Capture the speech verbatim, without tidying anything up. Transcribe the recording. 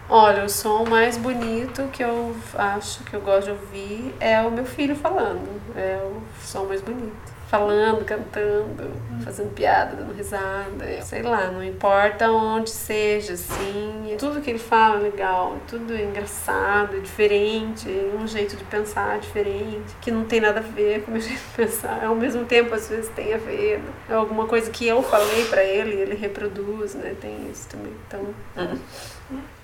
Olha, o som mais bonito que eu acho, que eu gosto de ouvir, é o meu filho falando. É o som mais bonito. Falando, cantando, fazendo piada, dando risada. Sei lá, não importa onde seja, assim. Tudo que ele fala é legal, tudo é engraçado, é diferente, um jeito de pensar diferente, que não tem nada a ver com o meu jeito de pensar. Ao mesmo tempo, às vezes tem a ver. É alguma coisa que eu falei pra ele e ele reproduz, né? Tem isso também. Então...